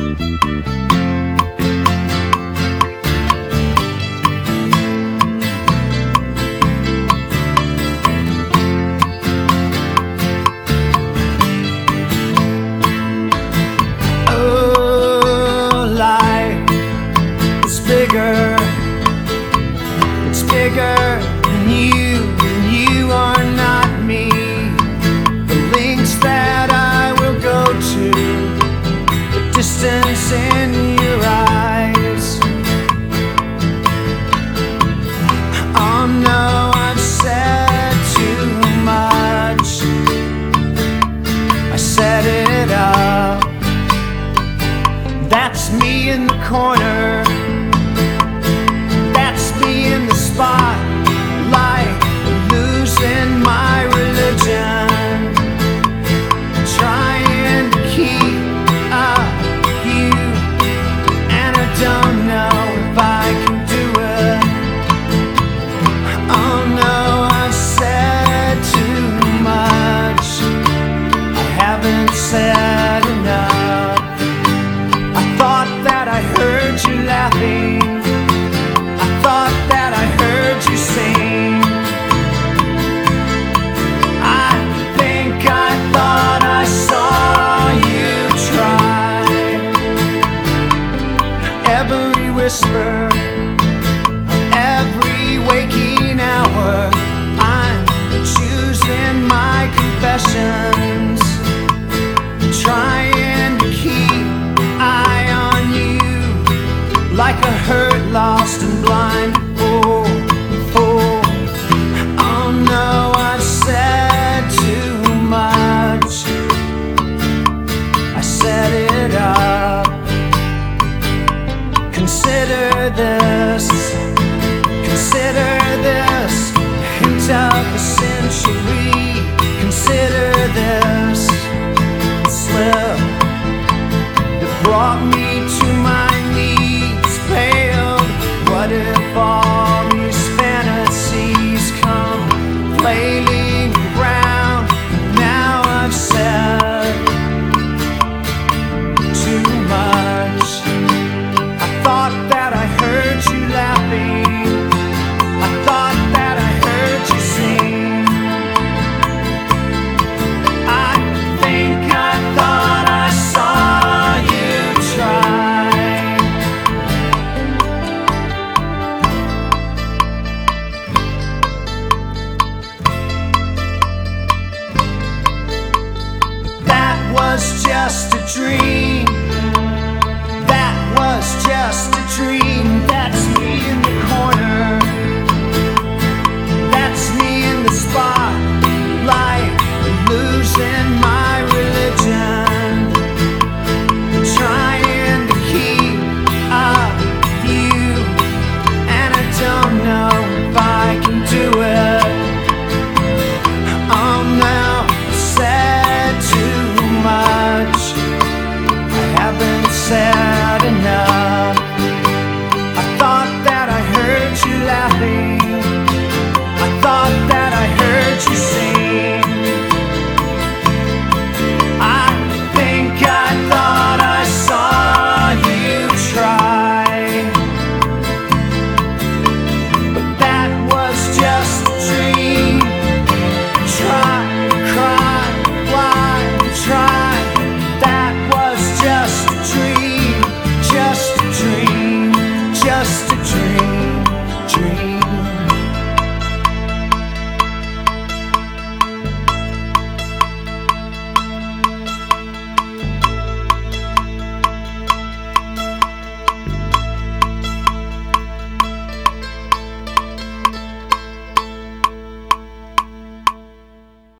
It's bigger than you, and you are not me. The lengths that I will go to, the distance in your eyes. Oh no, I've said too much. I set it up. That's me in the corner. That's me in the spotlight, losing my religion, trying to keep up with you, and I don't know if I can do it. Oh no, I've said too much. I haven't said enough. I thought that I heard you laughing. I thought that I heard you sing. I think I thought I saw you try. Every whisper, every waking hour, I'm choosing my confessions, trying to keep eye on you, like a hurt, lost and blind fool. Oh no, I've said too much. I set it up. Consider this hint of a century. Consider this slip that brought me to my knees, paled. What if all these fantasies come flailing around? Now I've said too much. I thought that I heard you laughing. I thought that I heard you sing. I think I thought I saw you try. That was just a dream. That was just a dream. That's me in the corner. That's me in the spotlight, losing my religion, trying to keep up with you, and I don't know if I can do it. Oh no, said too much. I haven't said enough. I thought that I heard you laughing. I thought that I heard you sing. I think I thought I saw you try. But that was just a dream. Try, cry, why try? That was just a dream, just a dream, just a dream.